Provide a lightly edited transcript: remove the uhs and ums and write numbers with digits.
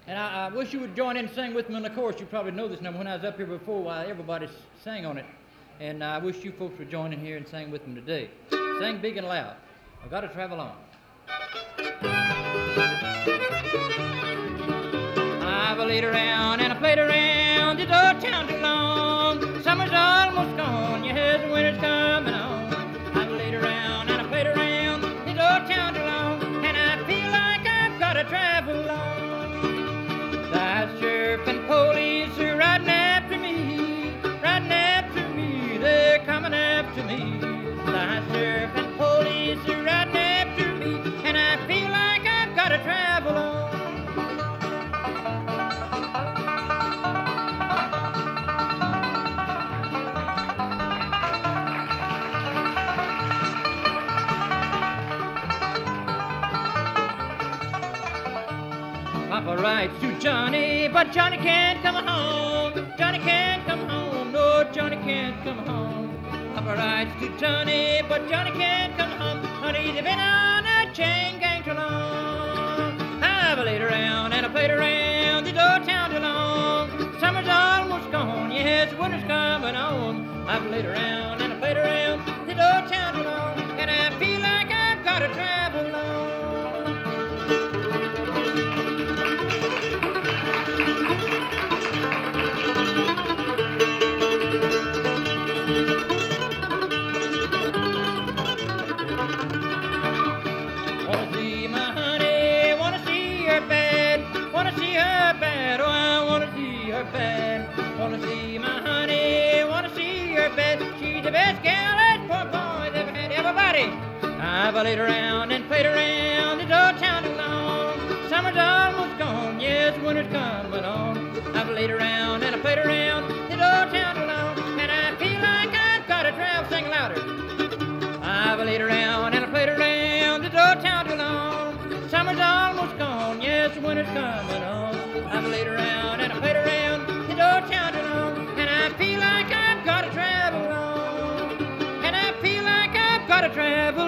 And I wish you would join in and sing with me on the chorus. You probably know this number. When I was up here before, why everybody sang on it. And I wish you folks would join in here and sing with me today. Sing big and loud. I've got to travel on. I've laid around and I played around this old town too long. Summer's almost gone, yes, the winter's coming on. I've laid around and I played around this old town too long, and I feel like I've got to travel on. The sheriff and police are riding after me, riding after me, they're coming after me. The sheriff and police are riding after me, and I feel like I've got to travel on. Papa writes to Johnny, but Johnny can't come home. Johnny can't come home, no, Johnny can't come home. Papa writes to Johnny, but Johnny can't come home. Honey, they've been on a chain gang too long. I've laid around and I played around this old town too long. Summer's almost gone, yes, winter's coming on. I've laid around and I played around this old town too long, and I feel like I've got to travel on. Wanna see my honey, wanna see her bad, wanna see her bad, oh I wanna see her bad. Wanna see my honey, wanna see her bad. She's the best gal that poor boy's ever had. Everybody, I've laid around and played around this old town too long. Summer's almost gone, yes, winter's coming on. I've laid around and I played around this old town too long, and I feel like I've got to travel. Sing louder. I've laid around and I played around this old town too long. Summer's almost gone, yes, winter's coming on. I've laid around and I played around this old town too long, and I feel like I've got to travel on. And I feel like I've got to travel